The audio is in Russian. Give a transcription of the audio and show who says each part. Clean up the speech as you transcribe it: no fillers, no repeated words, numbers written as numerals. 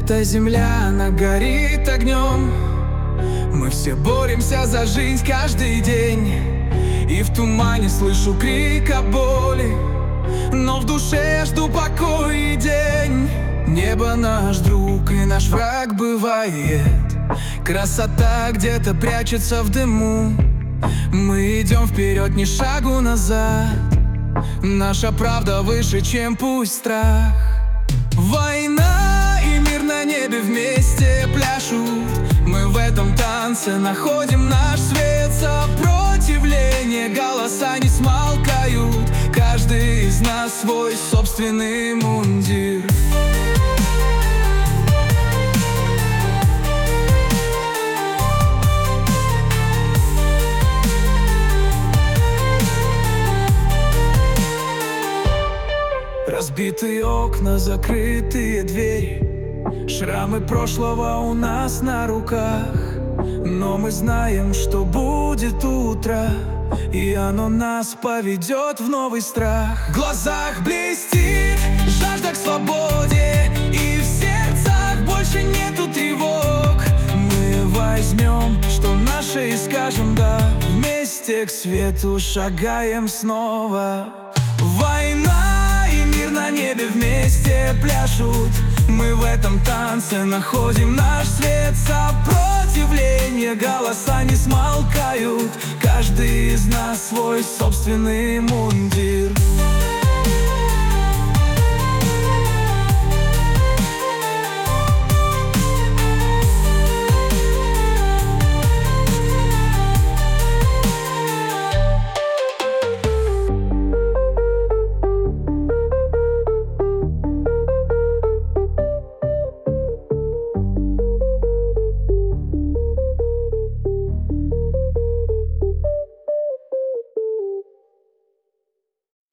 Speaker 1: Эта земля, она горит огнем. Мы все боремся за жизнь каждый день. И в тумане слышу крик о боли, но в душе я жду покой и день. Небо наш друг и наш враг бывает. Красота где-то прячется в дыму. Мы идем вперед, ни шагу назад. Наша правда выше, чем пусть страх. Война и мир на небе вместе пляшут. Мы в этом танце находим наш свет. Сопротивление, голоса не смолкают. Каждый из нас свой собственный мундир. Разбитые окна, закрытые двери, шрамы прошлого у нас на руках. Но мы знаем, что будет утро, и оно нас поведет в новый страх. В глазах блестит жажда к свободе, и в сердцах больше нету тревог. Мы возьмем, что наше, и скажем да. Вместе к свету шагаем снова. Война и мир на небе вместе пляшут. Мы в этом танце находим наш свет. Сопротивление, голоса не смолкают. Каждый из нас свой собственный мундир.